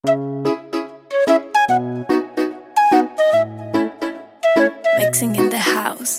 Mixing in the house.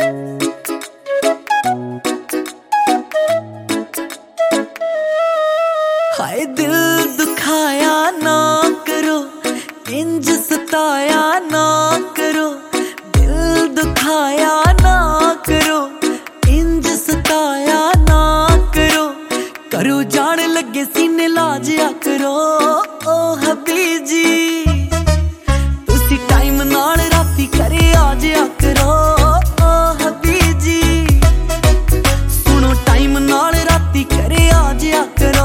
हाय दिल दुखाया ना करो, इंज सताया ना करो। दिल दुखाया ना करो, इंज सताया ना करो। करो जान लगे सीने लाजिया करो। ओ हबीजी तुसी टाइम नाल राती करे आ जाया करो। ओ हबीजी सुनो टाइम नाल राती करे आ जाया करो।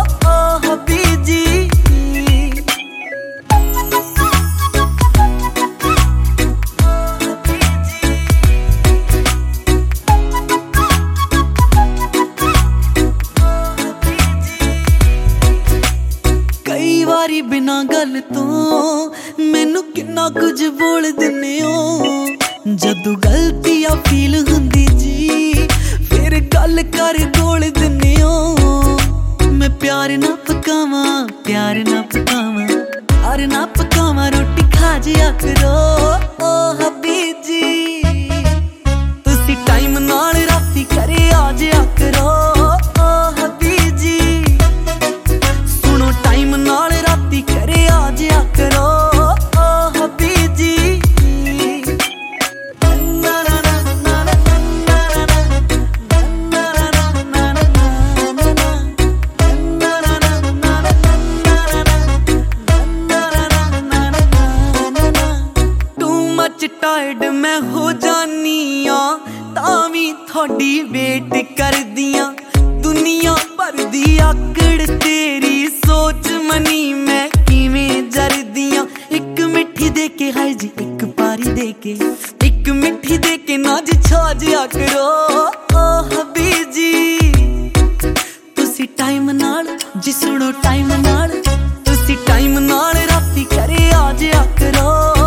बिना गल तो मैनू किन्ना कुछ बोल दिने हो। जदों गलतियां फील हुंदी जी फिर गल कर बोल दिने हो। मैं प्यार ना पकावा, प्यार ना पकावा, प्यार ना पकावा, रोटी खा जाया करो। ओ हबीजी तुसी टाइम नाल राती करे आ जाया करो। ओ हबीजी सुनो टाइम नाल करे आ जाया करो। ओ हबीजी टू मच टायर्ड मैं हो जानी आ, तावी थोड़ी वेट कर दियां। दुनिया भर दी आकड़ तेरी सोच मनी मैं किवें जरदियां। एक मिठी दे के हाय जी एक पारी दे के, एक मिठी दे के ना जी छा जाया करो। ओ हबीजी तुसी टाइम नाल जी सुनो टाइम नाल, तुसी टाइम नाल राती करे आ जाया करो।